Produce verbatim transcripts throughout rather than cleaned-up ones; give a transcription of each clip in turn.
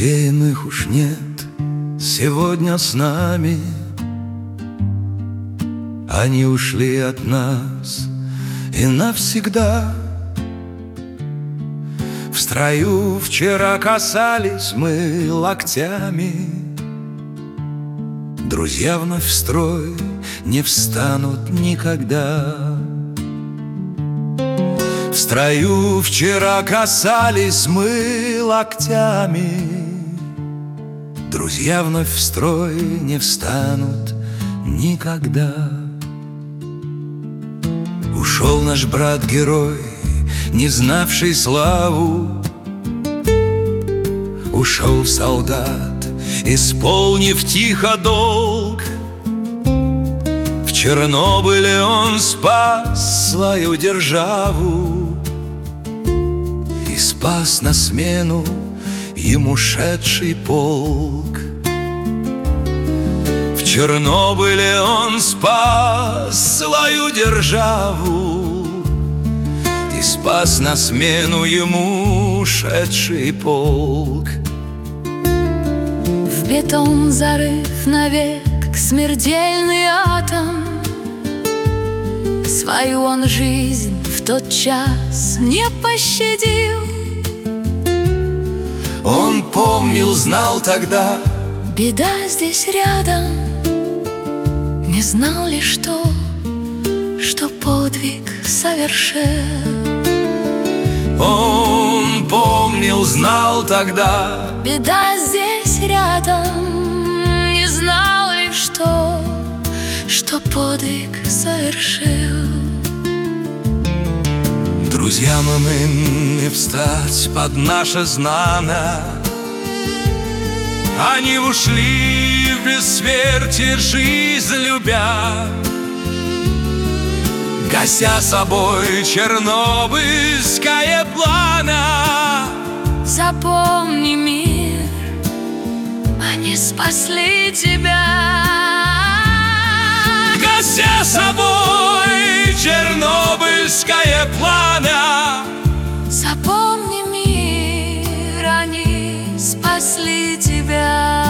Друзей иных уж нет сегодня с нами. Они ушли от нас и навсегда. В строю вчера касались мы локтями. Друзья вновь в строй не встанут никогда. В строю вчера касались мы локтями. Друзья вновь в строй не встанут никогда. Ушел наш брат-герой, не знавший славу. Ушел солдат, исполнив тихо долг. В Чернобыле он спас свою державу и спас на смену ему шедший полк. В Чернобыле он спас свою державу и спас на смену ему шедший полк. В бетон зарыв навек смертельный атом, свою он жизнь в тот час не пощадил. Он помнил, знал тогда, беда здесь рядом, не знал ли что, что подвиг совершил. Он помнил, знал тогда, беда здесь рядом, не знал ли что, что подвиг совершил. Друзьям иным не встать под наше знамя. Они ушли в бессмертие, жизнь любя, гася собой чернобыльское пламя. Запомни, мир, они спасли тебя. Гася собой чернобыльское пламя. Запомни, мир, они спасли тебя.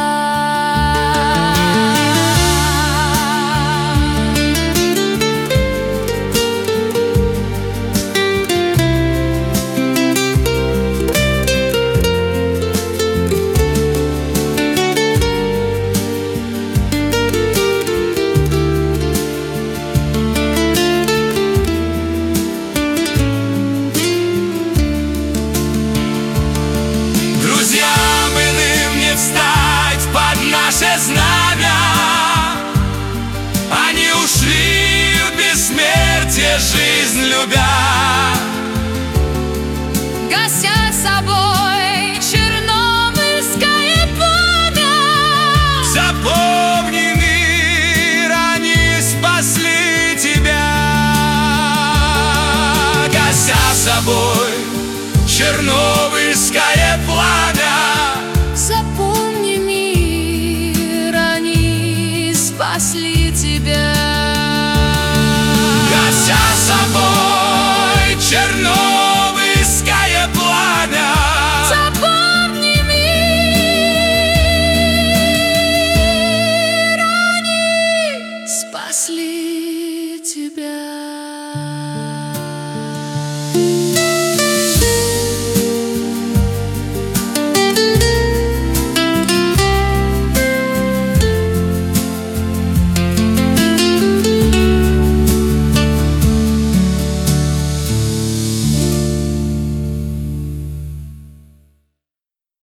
Знамя, они ушли в бессмертие, жизнь любя, гася собой чернобыльское пламя. Запомни, мир, они спасли тебя. Гася собой чернобыльское пламя. Запомни, мир, они спасли тебя.